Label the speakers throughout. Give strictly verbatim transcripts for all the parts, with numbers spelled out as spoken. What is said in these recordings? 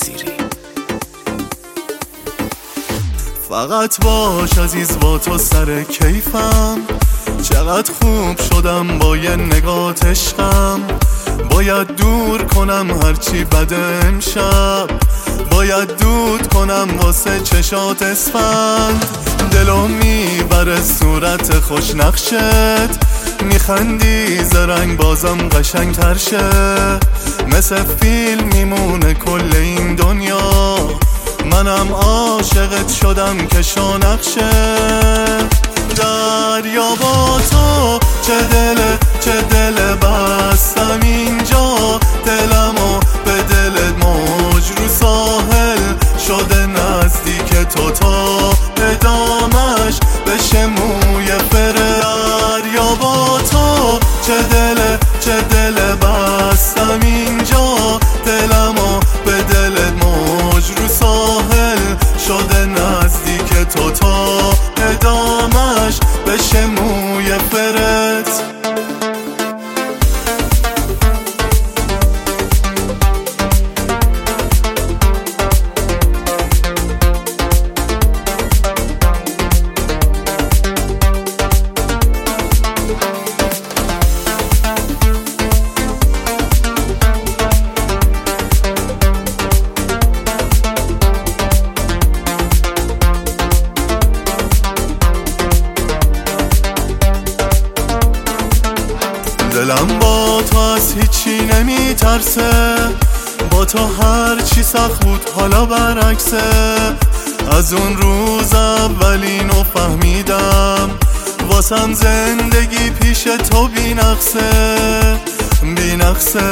Speaker 1: نظیری.
Speaker 2: فقط باش عزیز با تو سر کیفم، چقدر خوب شدم با یه نگات عشقم. باید دور کنم هرچی بده امشب، باید دود کنم واسه چشات اسفند. دلو میبره صورت خوش نقشت، میخندی زرنگ بازم قشنگ تر شه. مثل فیلم میمونه کل این دنیا، منم عاشقت شدم که شو نقشه. دریا با تو چه دل چه دل بستم اینجا، دلمو به دلت موج رو ساحل شده نزدیک تو تا ادامش بشه موی فره. دریا با تو چه دل چه دل بستم اینجا، دلمو به دلت موج رو ساحل شده نزدیک تو تا ادامش بشه موی فرت. دلم با تو از هیچی نمی ترسه، با تو هر چی سخت بود حالا برعکسه. از اون روز اولینو فهمیدم، واسم زندگی پیش تو بی نقصه بی نقصه.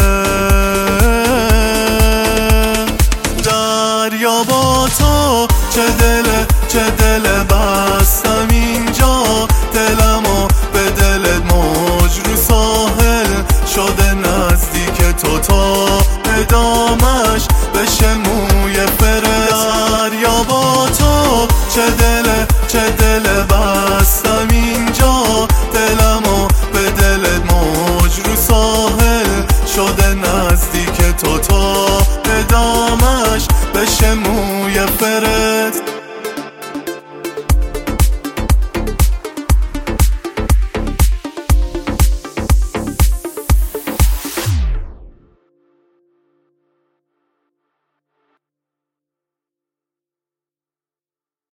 Speaker 2: دریا با تو چه دل چه دل بستم اینجا، دلمو به دلت موج رو ساحل شده نزدیک تو تا ادامش بشه موی فره. دریا با تو چه دل چه